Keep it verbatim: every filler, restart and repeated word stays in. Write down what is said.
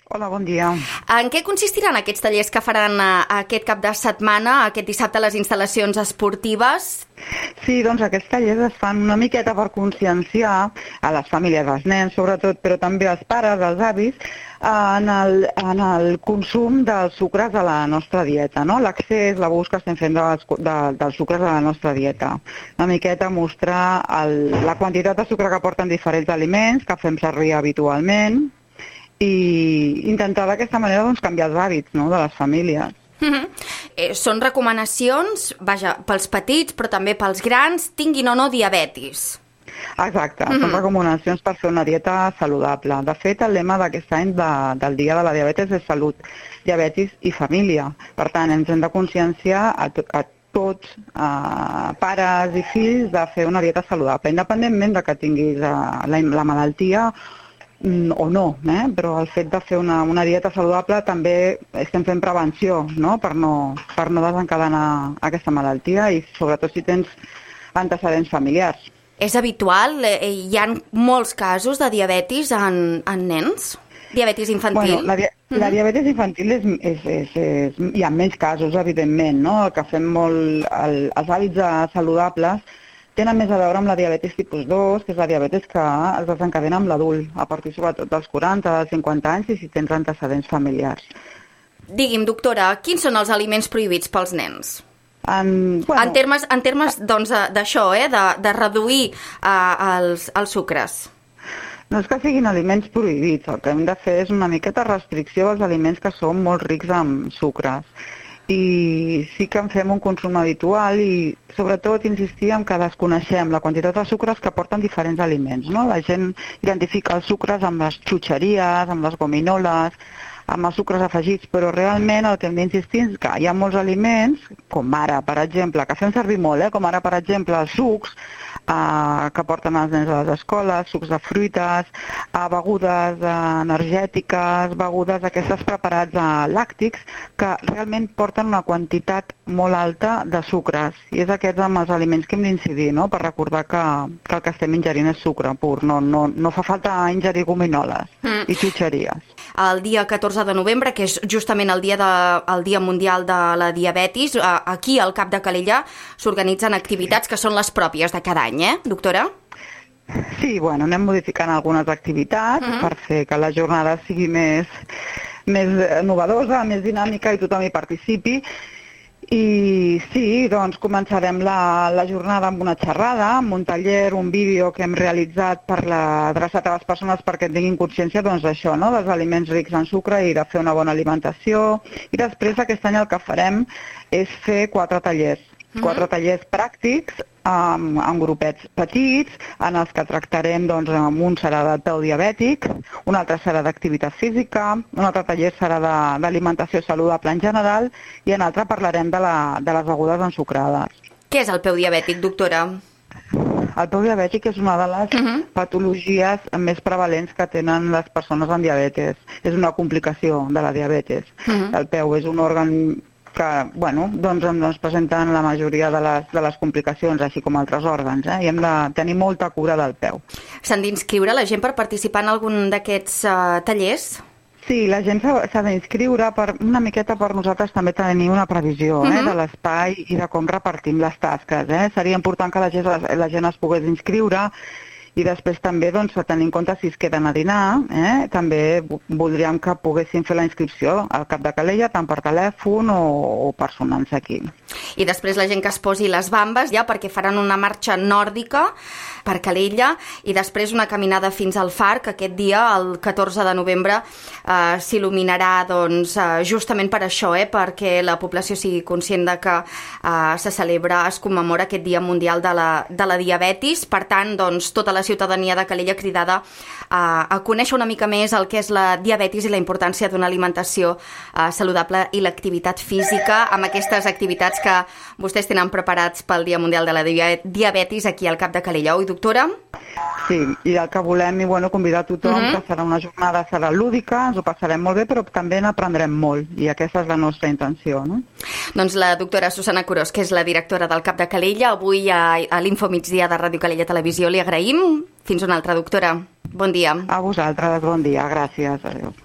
Hola, bon dia. En què consistiran aquests tallers que faran aquest cap de setmana, aquest dissabte, a les instal·lacions esportives? Sí, doncs aquests tallers es fan una miqueta per conscienciar a les famílies, als nens sobretot, però també als pares, als avis, en el, en el consum dels sucres de la nostra dieta, no? L'accés, l'abús que estem fent dels, de, dels sucres de la nostra dieta. Una miqueta mostrar el, la quantitat de sucre que porten diferents aliments que fem servir habitualment, i intentar d'aquesta manera doncs, canviar els hàbits, no?, de les famílies. Mm-hmm. eh, són recomanacions, vaja, pels petits, però també pels grans, tinguin o no diabetis. Exacte, mm-hmm. Són recomanacions per fer una dieta saludable. De fet, el lema d'aquest any de, del Dia de la Diabetis és Salut, Diabetis i Família. Per tant, ens hem de conscienciar a, to a tots, a pares i fills, de fer una dieta saludable, independentment de que tinguis uh, la, la malaltia o no, eh? Però el fet de fer una, una dieta saludable també estem fent prevenció, no? Per no, per no desencadenar aquesta malaltia i sobretot si tens antecedents familiars. És habitual? Hi ha molts casos de diabetis en, en nens? Diabetis infantil? Bueno, la, di mm-hmm. la diabetis infantil és, és, és, és, hi ha menys casos, evidentment, no? El que fem molt, el, els hàbits saludables tenen més a veure amb la diabetis tipus dos, que és la diabetis que es desencadena amb l'adult, a partir sobretot dels quaranta, dels cinquanta anys i si tens antecedents familiars. Digui'm, doctora, quins són els aliments prohibits pels nens? En, bueno, en termes, en termes doncs, d'això, eh, de, de reduir uh, els, els sucres. No és que siguin aliments prohibits, el que hem de fer és una miqueta restricció als aliments que són molt rics en sucres. I sí que en fem un consum habitual i sobretot insistir en que desconeixem la quantitat de sucres que porten diferents aliments, no? La gent identifica els sucres amb les xutxeries, amb les gominoles, amb els sucres afegits, però realment el que hem d'insistir és que hi ha molts aliments, com ara, per exemple, que fem servir molt, eh? com ara, per exemple, els sucs, Uh, que porten els nens a les escoles, sucs de fruites, uh, begudes uh, energètiques, begudes aquestes preparats uh, làctics, que realment porten una quantitat molt alta de sucres. I és aquests amb els aliments que hem d'incidir, no?, per recordar que, que el que estem ingerint és sucre pur. No, no, no fa falta ingerir gominoles mm. i xutxeries. El dia catorze de novembre, que és justament el dia, de, el dia mundial de la diabetis, aquí al Cap de Calella s'organitzen activitats que són les pròpies de cada any, eh, doctora? Sí, bueno, anem modificant algunes activitats uh-huh. per fer que la jornada sigui més, més novedosa, més dinàmica i tothom hi participi. I sí, doncs començarem la, la jornada amb una xerrada, amb un taller, un vídeo que hem realitzat per la, adreçat a les persones perquè tinguin consciència doncs, d'això, no? Dels aliments rics en sucre i de fer una bona alimentació. I després aquest any el que farem és fer quatre tallers. Mm-hmm. Quatre tallers pràctics amb, amb grupets petits en els que tractarem, doncs, un serà de peu diabètic, un altre serà d'activitat física, un altre taller serà d'alimentació saludable en general i en altre parlarem de, la, de les begudes ensucrades. Què és el peu diabètic, doctora? El peu diabètic és una de les uh-huh. patologies més prevalents que tenen les persones amb diabetes. És una complicació de la diabetes. Uh-huh. El peu és un òrgan que, bueno, doncs ens presenten la majoria de les, de les complicacions, així com altres òrgans, eh? I hem de tenir molta cura del peu. S'han d'inscriure la gent per participar en algun d'aquests uh, tallers? Sí, la gent s'ha d'inscriure per una miqueta per nosaltres també tenir una previsió eh, uh-huh. de l'espai i de com repartim les tasques. Eh? Seria important que la gent, la gent es pogués inscriure i després també doncs, tenir en compte si es queden a dinar, eh? També voldríem que poguessin fer la inscripció al Cap de Calella, tant per telèfon o, o personant-se aquí. I després la gent que es posi les bambes ja perquè faran una marxa nòrdica per Calella i després una caminada fins al far, que aquest dia, el catorze de novembre, eh, s'il·luminarà doncs, eh, justament per això, eh, perquè la població sigui conscient de que eh, se celebra, es commemora aquest Dia Mundial de la, de la Diabetis. Per tant, doncs, tota la ciutadania de Calella cridada a, a conèixer una mica més el que és la diabetis i la importància d'una alimentació eh, saludable i l'activitat física amb aquestes activitats que vostès tenen preparats pel Dia Mundial de la Diabetis aquí al Cap de Calella, oi, doctora? Sí, i el que volem, i bueno, convidar a tothom, uh-huh. que serà una jornada, serà lúdica, ens ho passarem molt bé, però també n'aprendrem molt, i aquesta és la nostra intenció, no? Doncs la doctora Susana Curós, que és la directora del Cap de Calella, avui a, a l'Info Migdia de Ràdio Calella Televisió li agraïm. Fins una altra, doctora. Bon dia. A vosaltres, bon dia. Gràcies. Adéu.